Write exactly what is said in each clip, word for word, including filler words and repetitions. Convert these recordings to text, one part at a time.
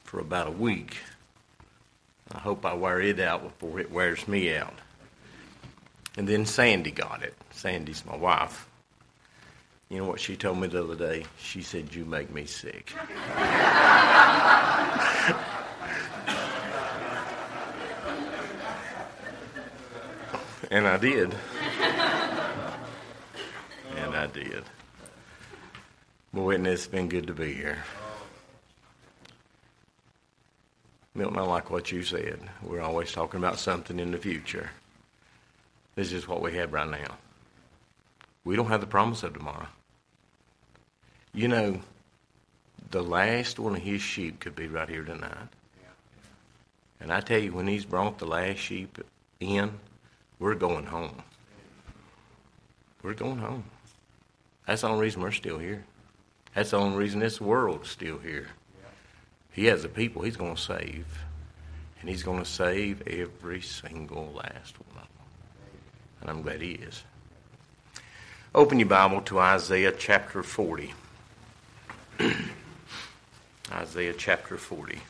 for about a week. I hope I wear it out before it wears me out. And then Sandy got it. Sandy's my wife. You know what she told me the other day? She said, "You make me sick." And I did. And I did. Boy, isn't it's been good to be here. Milton, I like what you said. We're always talking about something in the future. This is what we have right now. We don't have the promise of tomorrow. You know, the last one of his sheep could be right here tonight. And I tell you, when he's brought the last sheep in, we're going home. We're going home. That's the only reason we're still here. That's the only reason this world's still here. He has a people he's going to save. And he's going to save every single last one of them. And I'm glad he is. Open your Bible to Isaiah chapter forty. Isaiah chapter forty.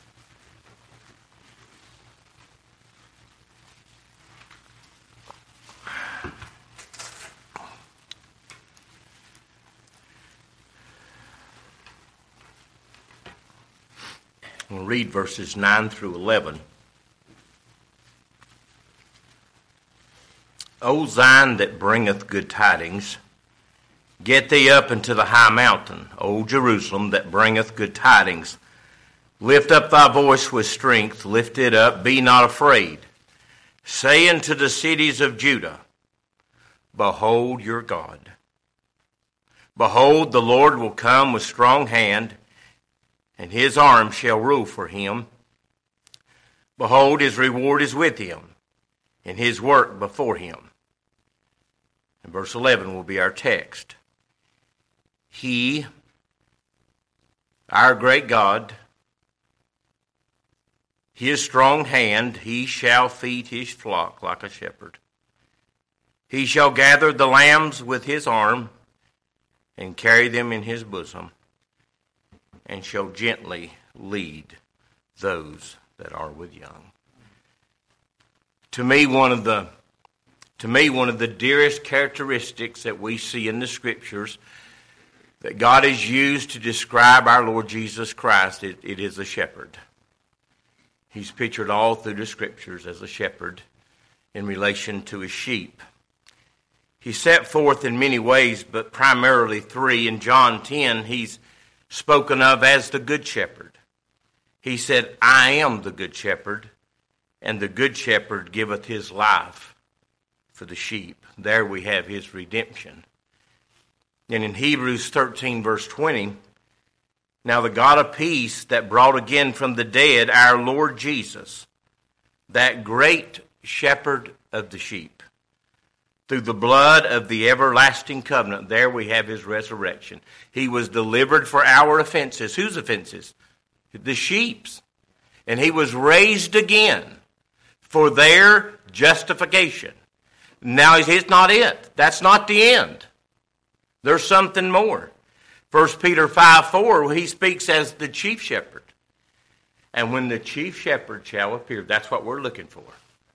We'll read verses nine through eleven. O Zion that bringeth good tidings, get thee up into the high mountain. O Jerusalem that bringeth good tidings, lift up thy voice with strength, lift it up, be not afraid. Say unto the cities of Judah, behold your God. Behold, the Lord will come with strong hand, and his arm shall rule for him. Behold, his reward is with him, and his work before him. And verse eleven will be our text. He, our great God, his strong hand, he shall feed his flock like a shepherd. He shall gather the lambs with his arm, and carry them in his bosom, and shall gently lead those that are with young. To me, one of the to me, one of the dearest characteristics that we see in the Scriptures that God has used to describe our Lord Jesus Christ, it, it is a shepherd. He's pictured all through the Scriptures as a shepherd in relation to his sheep. He's set forth in many ways, but primarily three. In John ten, he's spoken of as the good shepherd. He said, I am the good shepherd, and the good shepherd giveth his life for the sheep. There we have his redemption. And in Hebrews thirteen, verse twenty, now the God of peace that brought again from the dead our Lord Jesus, that great shepherd of the sheep, through the blood of the everlasting covenant, there we have his resurrection. He was delivered for our offenses. Whose offenses? The sheep's. And he was raised again for their justification. Now, it's not it. That's not the end. There's something more. First Peter five four, he speaks as the chief shepherd. And when the chief shepherd shall appear, that's what we're looking for.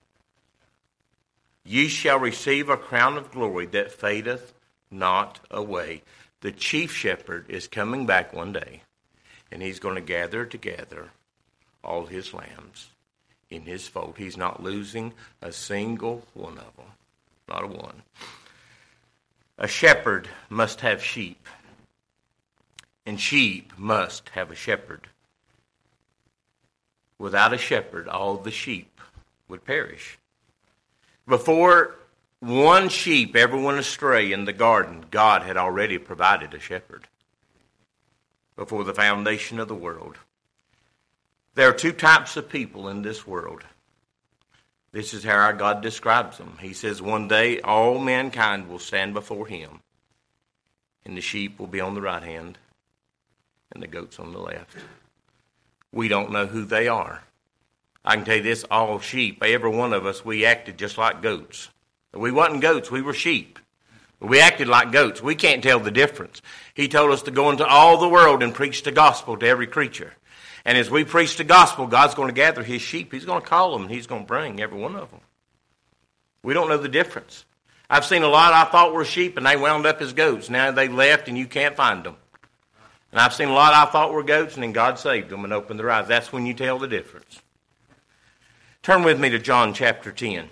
Ye shall receive a crown of glory that fadeth not away. The chief shepherd is coming back one day, and he's going to gather together all his lambs in his fold. He's not losing a single one of them. Not a one. A shepherd must have sheep, and sheep must have a shepherd. Without a shepherd, all the sheep would perish. Before one sheep ever went astray in the garden, God had already provided a shepherd. Before the foundation of the world. There are two types of people in this world. This is how our God describes them. He says one day all mankind will stand before him, and the sheep will be on the right hand, and the goats on the left. We don't know who they are. I can tell you this, all sheep, every one of us, we acted just like goats. We wasn't goats, we were sheep. We acted like goats. We can't tell the difference. He told us to go into all the world and preach the gospel to every creature. And as we preach the gospel, God's going to gather his sheep. He's going to call them, and he's going to bring every one of them. We don't know the difference. I've seen a lot I thought were sheep, and they wound up as goats. Now they left, and you can't find them. And I've seen a lot I thought were goats, and then God saved them and opened their eyes. That's when you tell the difference. Turn with me to John chapter ten.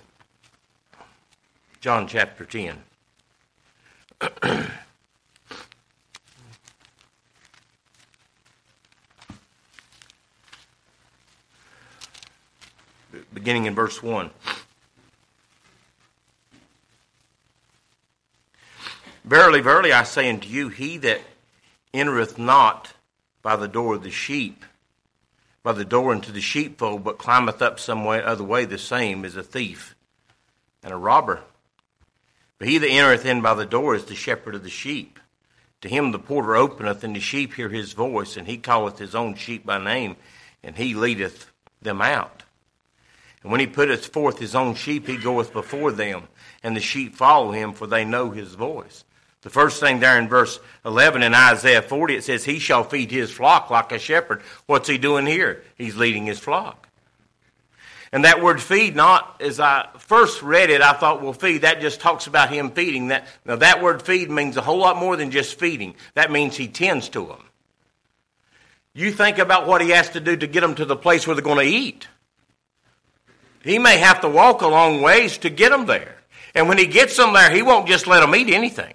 John chapter ten. Beginning in verse one. Verily, verily, I say unto you, he that entereth not by the door of the sheep, by the door into the sheepfold, but climbeth up some way, other way, the same is a thief and a robber. But he that entereth in by the door is the shepherd of the sheep. To him the porter openeth, and the sheep hear his voice, and he calleth his own sheep by name, and he leadeth them out. And when he putteth forth his own sheep, he goeth before them, and the sheep follow him, for they know his voice. The first thing there in verse eleven in Isaiah forty, it says, he shall feed his flock like a shepherd. What's he doing here? He's leading his flock. And that word feed, not, as I first read it, I thought, well, feed, that just talks about him feeding. That Now, that word feed means a whole lot more than just feeding. That means he tends to them. You think about what he has to do to get them to the place where they're going to eat. He may have to walk a long ways to get them there. And when he gets them there, he won't just let them eat anything.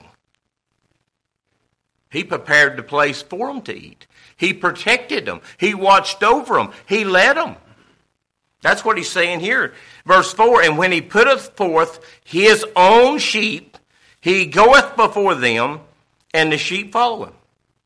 He prepared the place for them to eat. He protected them. He watched over them. He led them. That's what he's saying here. Verse four, and when he putteth forth his own sheep, he goeth before them, and the sheep follow him.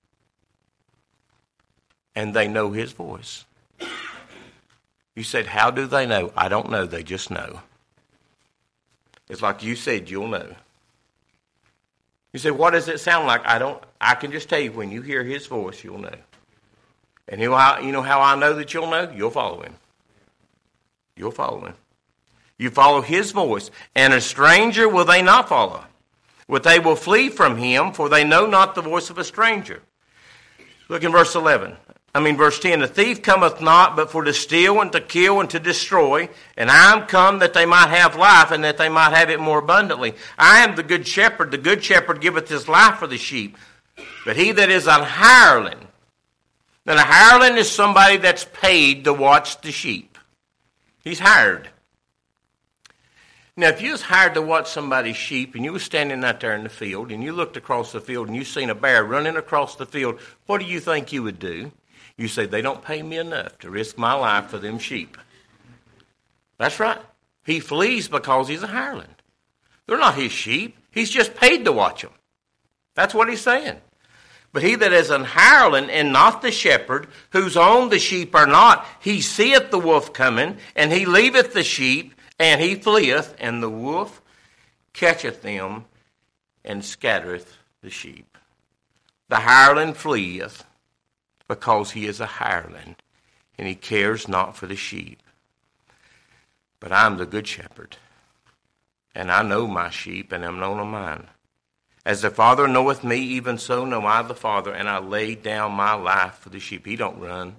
And they know his voice. You said, how do they know? I don't know. They just know. It's like you said, you'll know. You say, what does it sound like? I don't. I can just tell you, when you hear his voice, you'll know. And you know how, you know how I know that you'll know? You'll follow him. You'll follow him. You follow his voice. And a stranger will they not follow. But they will flee from him, for they know not the voice of a stranger. Look in verse eleven. I mean, verse ten, the thief cometh not but for to steal and to kill and to destroy, and I am come that they might have life, and that they might have it more abundantly. I am the good shepherd. The good shepherd giveth his life for the sheep. But he that is an hireling, then a hireling is somebody that's paid to watch the sheep. He's hired. Now, if you was hired to watch somebody's sheep, and you was standing out there in the field, and you looked across the field, and you seen a bear running across the field, what do you think you would do? You say, they don't pay me enough to risk my life for them sheep. That's right. He flees because he's a hireling. They're not his sheep. He's just paid to watch them. That's what he's saying. But he that is an hireling and not the shepherd, whose own the sheep are not, he seeth the wolf coming, and he leaveth the sheep, and he fleeth, and the wolf catcheth them, and scattereth the sheep. The hireling fleeth, because he is a hireling, and he cares not for the sheep. But I am the good shepherd, and I know my sheep, and am known of mine. As the Father knoweth me, even so know I the Father, and I lay down my life for the sheep. He don't run.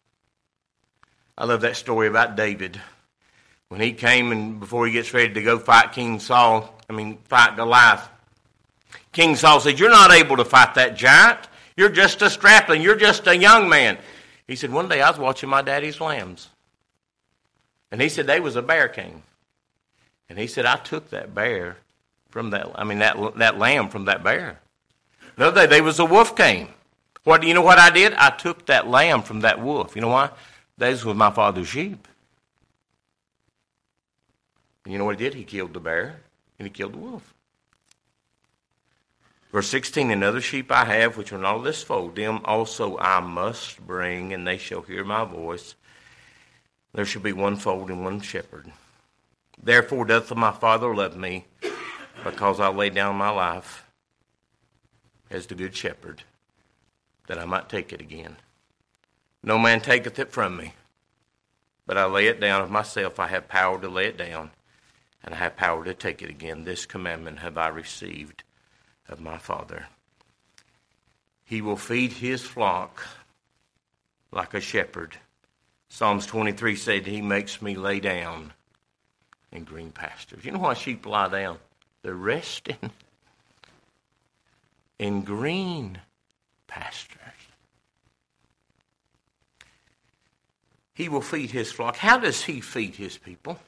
I love that story about David. When he came, and before he gets ready to go fight King Saul, I mean, fight Goliath, King Saul said, you're not able to fight that giant. You're just a strapling. You're just a young man. He said, one day I was watching my daddy's lambs. And he said, there was a bear came. And he said, I took that bear from that, I mean, that that lamb from that bear. Another day, there was a wolf came. What do you know what I did? I took that lamb from that wolf. You know why? Those were my father's sheep. And you know what he did? He killed the bear, and he killed the wolf. Verse sixteen, another sheep I have, which are not of this fold, them also I must bring, and they shall hear my voice. There shall be one fold and one shepherd. Therefore doth my Father love me, because I lay down my life as the good shepherd, that I might take it again. No man taketh it from me, but I lay it down of myself. I have power to lay it down, and I have power to take it again. This commandment have I received of my Father. He will feed his flock like a shepherd. Psalms twenty-three said, he makes me lay down in green pastures. You know why sheep lie down? They're resting in green pastures. He will feed his flock. How does he feed his people?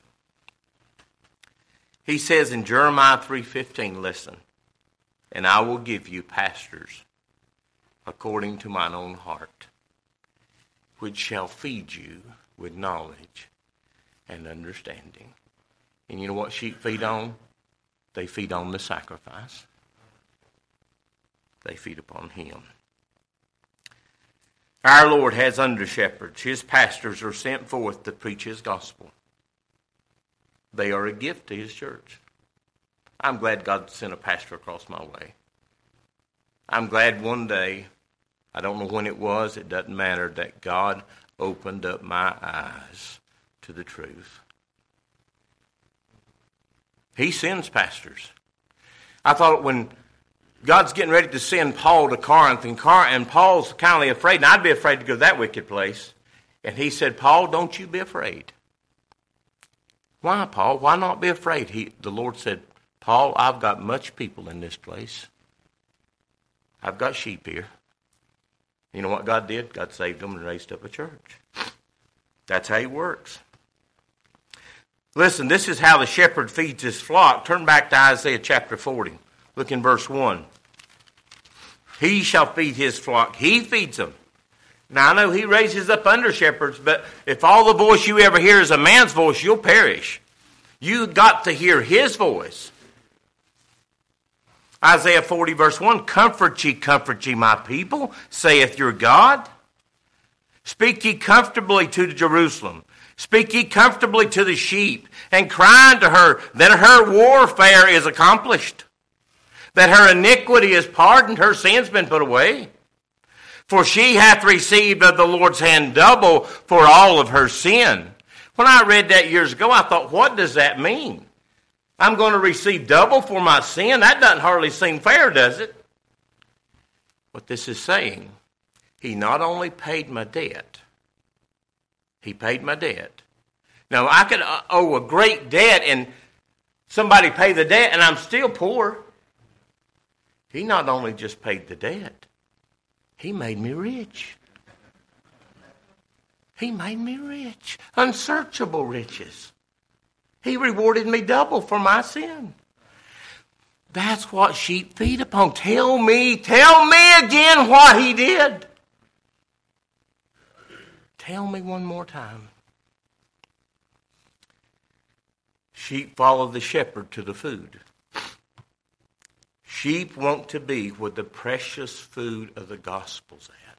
He says in Jeremiah three fifteen, listen, and I will give you pastors according to mine own heart, which shall feed you with knowledge and understanding. And you know what sheep feed on? They feed on the sacrifice. They feed upon him. Our Lord has under-shepherds. His pastors are sent forth to preach his gospel. They are a gift to his church. I'm glad God sent a pastor across my way. I'm glad one day, I don't know when it was, it doesn't matter, that God opened up my eyes to the truth. He sends pastors. I thought when God's getting ready to send Paul to Corinth, and, Car- and Paul's kind of afraid, and I'd be afraid to go to that wicked place. And he said, Paul, don't you be afraid. Why, Paul? Why not be afraid? He, the Lord said, Paul, I've got much people in this place. I've got sheep here. You know what God did? God saved them and raised up a church. That's how he works. Listen, this is how the shepherd feeds his flock. Turn back to Isaiah chapter forty. Look in verse one. He shall feed his flock. He feeds them. Now, I know he raises up under shepherds, but if all the voice you ever hear is a man's voice, you'll perish. You got to hear his voice. Isaiah forty verse one, comfort ye, comfort ye, my people, saith your God. Speak ye comfortably to Jerusalem. Speak ye comfortably to the sheep, and cry unto her that her warfare is accomplished, that her iniquity is pardoned, her sins been put away. For she hath received of the Lord's hand double for all of her sin. When I read that years ago, I thought, what does that mean? I'm going to receive double for my sin? That doesn't hardly seem fair, does it? What this is saying, he not only paid my debt, he paid my debt. Now, I could owe a great debt and somebody pay the debt and I'm still poor. He not only just paid the debt, he made me rich. He made me rich. Unsearchable riches. He rewarded me double for my sin. That's what sheep feed upon. Tell me, tell me again what he did. Tell me one more time. Sheep follow the shepherd to the food. Sheep want to be where the precious food of the gospel's at.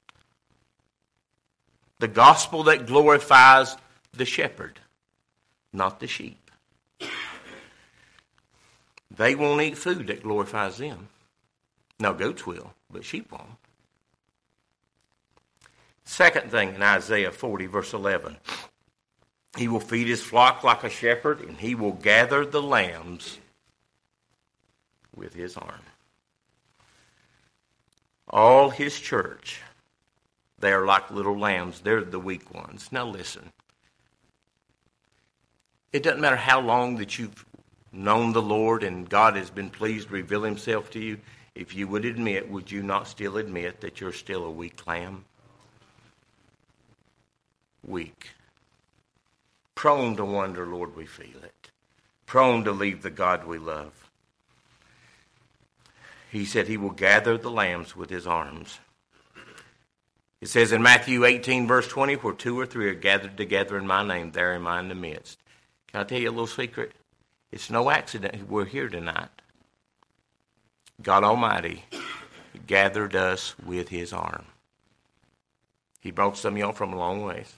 The gospel that glorifies the shepherd, not the sheep. They won't eat food that glorifies them. Now, goats will, but sheep won't. Second thing in Isaiah forty, verse eleven. He will feed his flock like a shepherd, and he will gather the lambs with his arm. All his church, they are like little lambs. They're the weak ones. Now listen. It doesn't matter how long that you've known the Lord and God has been pleased to reveal himself to you. If you would admit, would you not still admit that you're still a weak lamb? Weak. Prone to wonder, Lord, we feel it. Prone to leave the God we love. He said he will gather the lambs with his arms. It says in Matthew eighteen, verse twenty, where two or three are gathered together in my name, there am I in the midst. Can I tell you a little secret? It's no accident we're here tonight. God Almighty gathered us with his arm. He brought some of y'all from a long ways.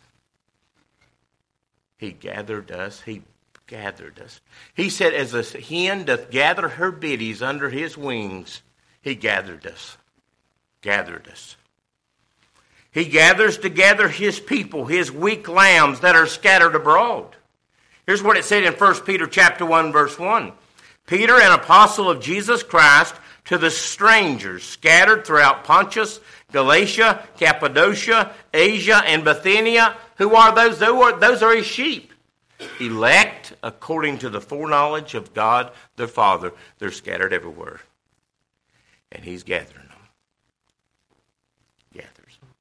He gathered us. He gathered us. He said, as a hen doth gather her biddies under his wings, he gathered us. Gathered us. He gathers together his people, his weak lambs that are scattered abroad. Here's what it said in First Peter chapter one, verse one. Peter, an apostle of Jesus Christ, to the strangers scattered throughout Pontus, Galatia, Cappadocia, Asia, and Bithynia. Who are those? Those are, those are his sheep. Elect according to the foreknowledge of God their Father. They're scattered everywhere. And he's gathering them. Gathers them.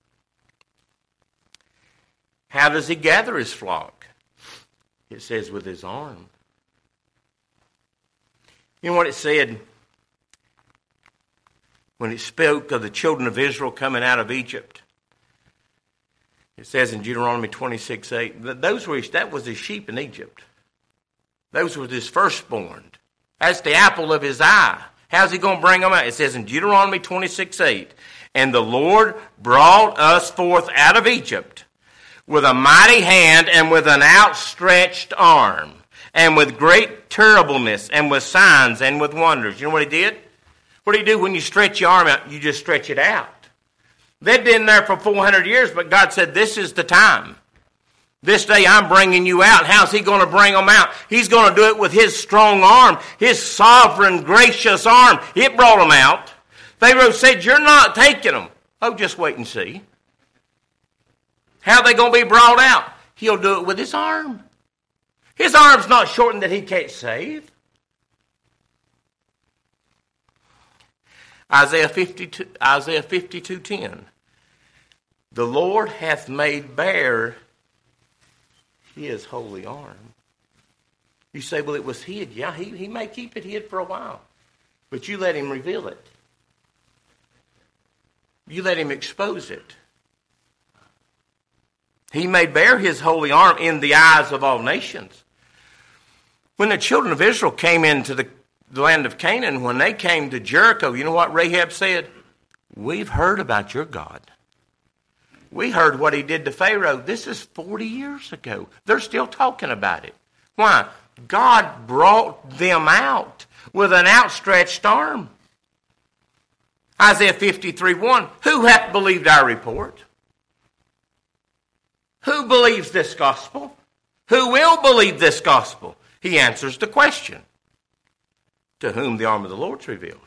How does he gather his flock? It says with his arm. You know what it said when it spoke of the children of Israel coming out of Egypt? It says in Deuteronomy twenty-six eight, that those were his, that was his sheep in Egypt. Those were his firstborn. That's the apple of his eye. How's he going to bring them out? It says in Deuteronomy twenty-six eight, and the Lord brought us forth out of Egypt with a mighty hand and with an outstretched arm, and with great terribleness, and with signs, and with wonders. You know what he did? What do you do when you stretch your arm out? You just stretch it out. They'd been there for four hundred years, but God said, this is the time. This day I'm bringing you out. How's he going to bring them out? He's going to do it with his strong arm, his sovereign, gracious arm. It brought them out. Pharaoh said, you're not taking them. Oh, just wait and see. How are they going to be brought out? He'll do it with his arm. His arm's not shortened that he can't save. Isaiah fifty-two, Isaiah fifty-two ten. The Lord hath made bare his holy arm. You say, well, it was hid. Yeah, he, he may keep it hid for a while. But you let him reveal it. You let him expose it. He made bare his holy arm in the eyes of all nations. When the children of Israel came into the the land of Canaan, when they came to Jericho, you know what Rahab said? We've heard about your God. We heard what he did to Pharaoh. This is forty years ago. They're still talking about it. Why? God brought them out with an outstretched arm. Isaiah fifty-three one. Who hath believed our report? Who believes this gospel? Who will believe this gospel? He answers the question. To whom the arm of the Lord's revealed.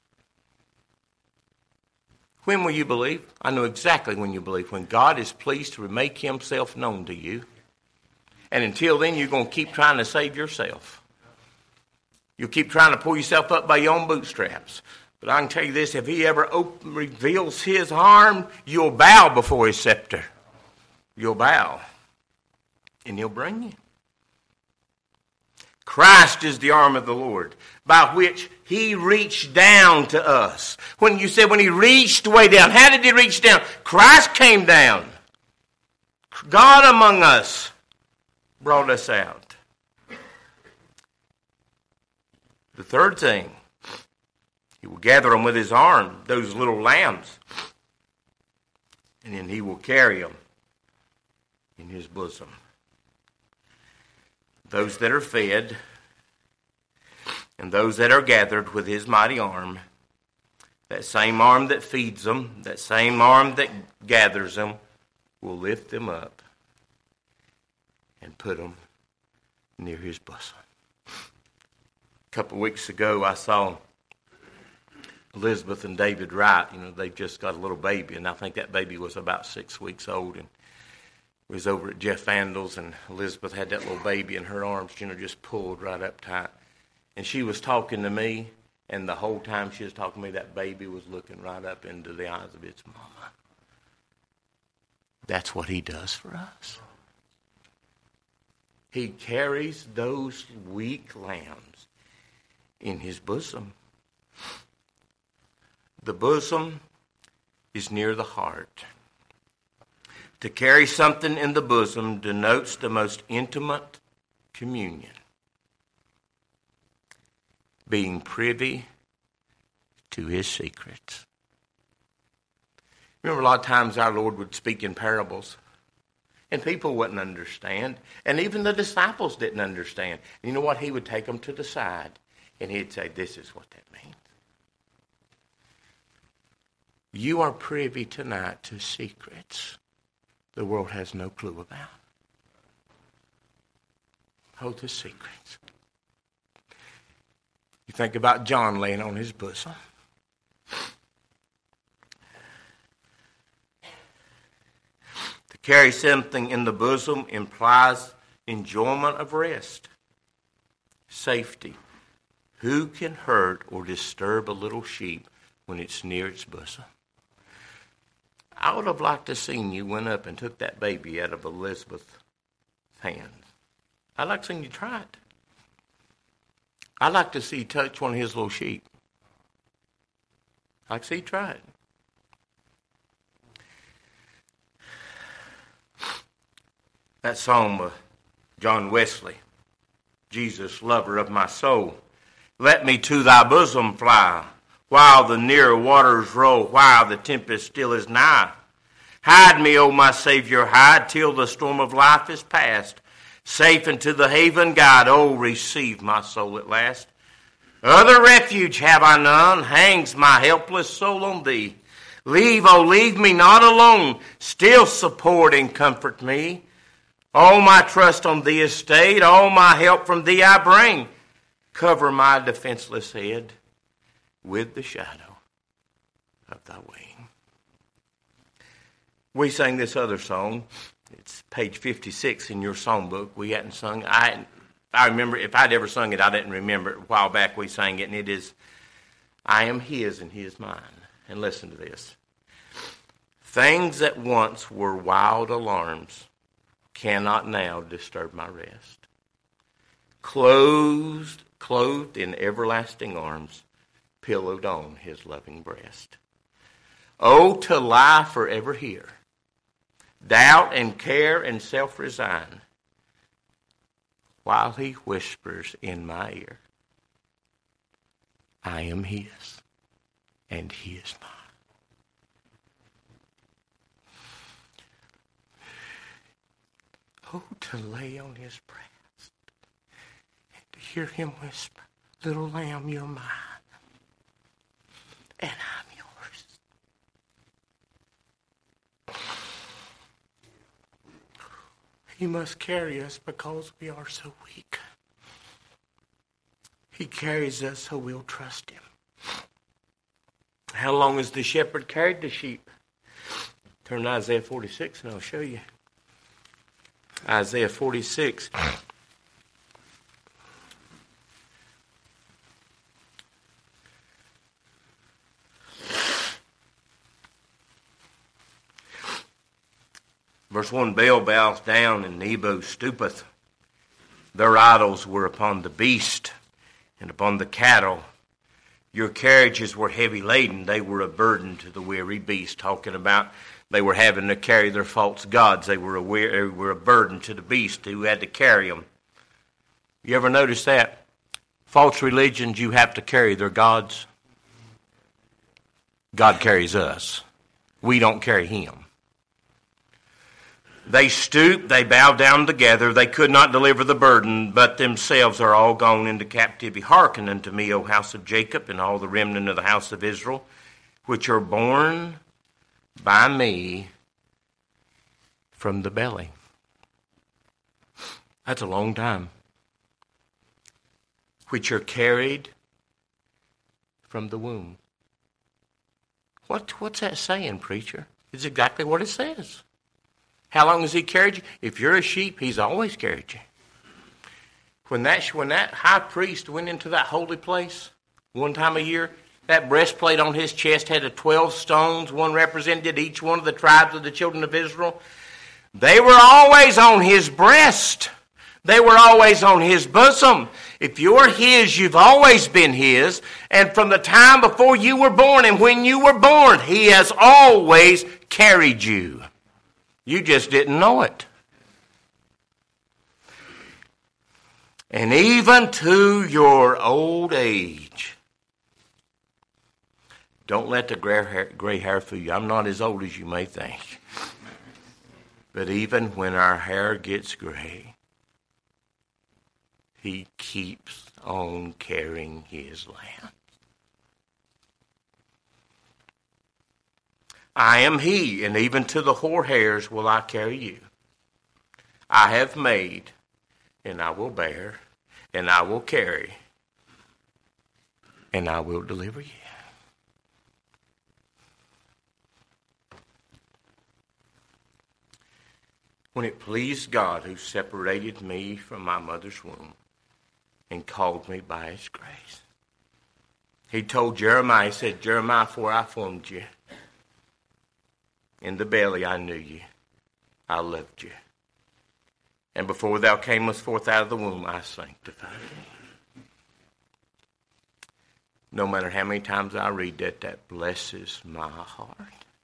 When will you believe? I know exactly when you believe. When God is pleased to make himself known to you. And until then, you're going to keep trying to save yourself. You'll keep trying to pull yourself up by your own bootstraps. But I can tell you this, if he ever open, reveals his arm, you'll bow before his scepter. You'll bow. And he'll bring you. Christ is the arm of the Lord, by which he reached down to us. When you said when he reached way down, how did he reach down? Christ came down. God among us brought us out. The third thing, he will gather them with his arm, those little lambs, and then he will carry them in his bosom. Those that are fed and those that are gathered with his mighty arm, that same arm that feeds them, that same arm that gathers them, will lift them up and put them near his bosom. A couple of weeks ago, I saw Elizabeth and David Wright. You know, they've just got a little baby, and I think that baby was about six weeks old, and we was over at Jeff Vandal's, and Elizabeth had that little baby in her arms, you know, just pulled right up tight. And she was talking to me, and the whole time she was talking to me, that baby was looking right up into the eyes of its mama. That's what he does for us. He carries those weak lambs in his bosom. The bosom is near the heart. To carry something in the bosom denotes the most intimate communion. Being privy to his secrets. Remember, a lot of times our Lord would speak in parables. And people wouldn't understand. And even the disciples didn't understand. And you know what? He would take them to the side. And he'd say, this is what that means. You are privy tonight to secrets the world has no clue about. Hold the secrets. You think about John laying on his bosom. To carry something in the bosom implies enjoyment of rest, safety. Who can hurt or disturb a little sheep when it's near its bosom? I would have liked to have seen you went up and took that baby out of Elizabeth's hand. I'd like to see you try it. I'd like to see you touch one of his little sheep. I'd like to see you try it. That song of John Wesley, Jesus, lover of my soul, let me to thy bosom fly, while the near waters roll, while the tempest still is nigh. Hide me, O my Savior, hide, till the storm of life is past. Safe into the haven guide, oh, receive my soul at last. Other refuge have I none, hangs my helpless soul on thee. Leave, oh, leave me not alone, still support and comfort me. All my trust on thee is stayed, all my help from thee I bring. Cover my defenseless head with the shadow of thy wing. We sang this other song. It's page fifty-six in your songbook. We hadn't sung. I I remember, if I'd ever sung it, I didn't remember it. A while back we sang it, and it is, I am his and he is mine. And listen to this. Things that once were wild alarms cannot now disturb my rest. Clothed, clothed in everlasting arms, pillowed on his loving breast. Oh, to lie forever here, doubt and care and self-resign, while he whispers in my ear, I am his, and he is mine. Oh, to lay on his breast, and to hear him whisper, little lamb, you're mine, and I'm yours. He must carry us because we are so weak. He carries us so we'll trust him. How long has the shepherd carried the sheep? Turn to Isaiah forty-six and I'll show you. Isaiah forty-six. Verse one, Baal bows down and Nebo stoopeth. Their idols were upon the beast and upon the cattle. Your carriages were heavy laden. They were a burden to the weary beast. Talking about they were having to carry their false gods. They were a, they were a burden to the beast who had to carry them. You ever notice that? False religions, you have to carry their gods. God carries us. We don't carry him. They stooped, they bowed down together, they could not deliver the burden, but themselves are all gone into captivity. Hearken unto me, O house of Jacob, and all the remnant of the house of Israel, which are born by me from the belly. That's a long time. Which are carried from the womb. What, what's that saying, preacher? It's exactly what it says. How long has he carried you? If you're a sheep, he's always carried you. When that, when that high priest went into that holy place one time a year, that breastplate on his chest had the twelve stones. One represented each one of the tribes of the children of Israel. They were always on his breast. They were always on his bosom. If you're his, you've always been his. And from the time before you were born and when you were born, he has always carried you. You just didn't know it. And even to your old age. Don't let the gray hair, gray hair fool you. I'm not as old as you may think. But even when our hair gets gray, he keeps on carrying his lamb. I am he, and even to the hoar hairs will I carry you. I have made, and I will bear, and I will carry and I will deliver you. When it pleased God who separated me from my mother's womb and called me by his grace. He told Jeremiah, he said, Jeremiah, before I formed you in the belly, I knew you. I loved you. And before thou camest forth out of the womb, I sanctified thee. No matter how many times I read that, that blesses my heart.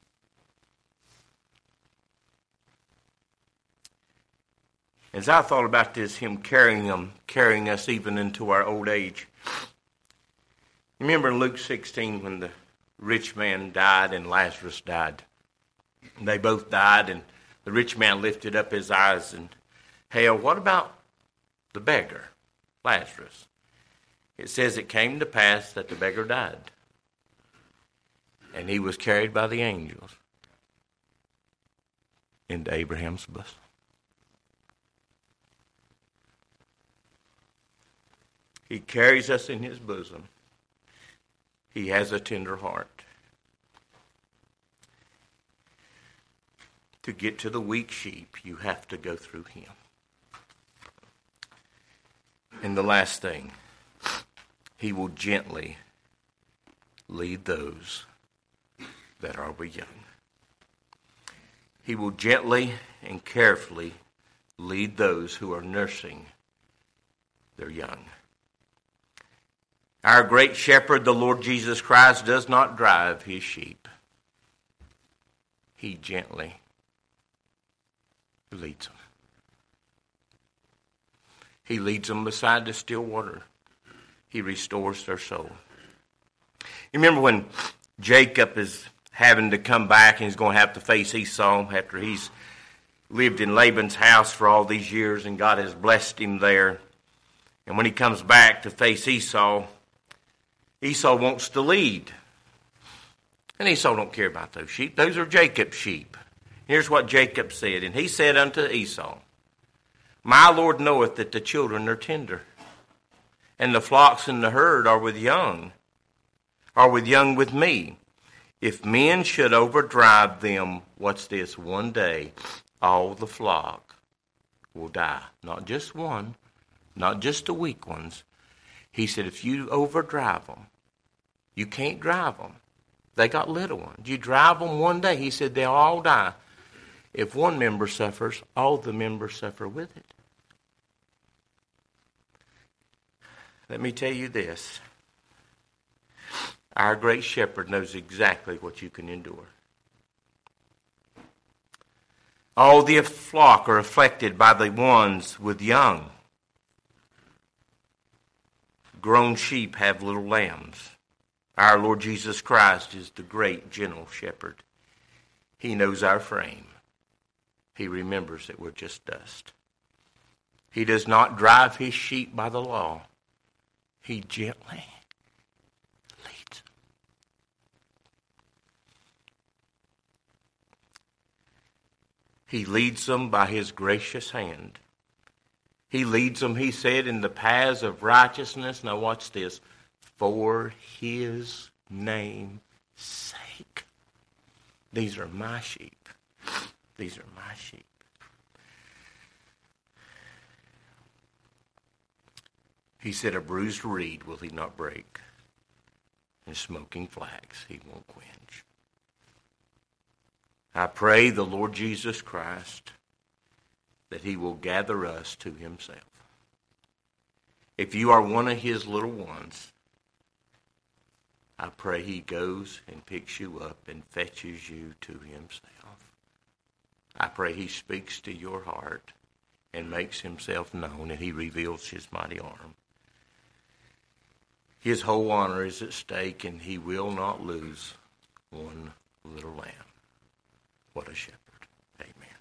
As I thought about this, him carrying them, carrying us even into our old age. Remember in Luke sixteen when the rich man died and Lazarus died. They both died, and the rich man lifted up his eyes and, hell, what about the beggar, Lazarus? It says it came to pass that the beggar died, and he was carried by the angels into Abraham's bosom. He carries us in his bosom. He has a tender heart. To get to the weak sheep, you have to go through him. And the last thing, he will gently lead those that are young. He will gently and carefully lead those who are nursing their young. Our great shepherd, the Lord Jesus Christ, does not drive his sheep. He gently leads them. He leads them beside the still water. He restores their soul. You remember when Jacob is having to come back and he's going to have to face Esau after he's lived in Laban's house for all these years and God has blessed him there. And when he comes back to face Esau, Esau wants to lead. And Esau don't care about those sheep. Those are Jacob's sheep. Here's what Jacob said. And he said unto Esau, My Lord knoweth that the children are tender, and the flocks and the herd are with young, are with young with me. If men should overdrive them, what's this, one day, all the flock will die. Not just one, not just the weak ones. He said, if you overdrive them, you can't drive them. They got little ones. You drive them one day, he said, they'll all die. If one member suffers, all the members suffer with it. Let me tell you this. Our great shepherd knows exactly what you can endure. All the flock are afflicted by the ones with young. Grown sheep have little lambs. Our Lord Jesus Christ is the great gentle shepherd. He knows our frame. He remembers that we're just dust. He does not drive his sheep by the law. He gently leads. He leads them by his gracious hand. He leads them, he said, in the paths of righteousness. Now watch this. For his name's sake. These are my sheep. These are my sheep. He said, a bruised reed will he not break, and smoking flax he won't quench. I pray the Lord Jesus Christ that he will gather us to himself. If you are one of his little ones, I pray he goes and picks you up and fetches you to himself. I pray he speaks to your heart and makes himself known, and he reveals his mighty arm. His whole honor is at stake, and he will not lose one little lamb. What a shepherd. Amen.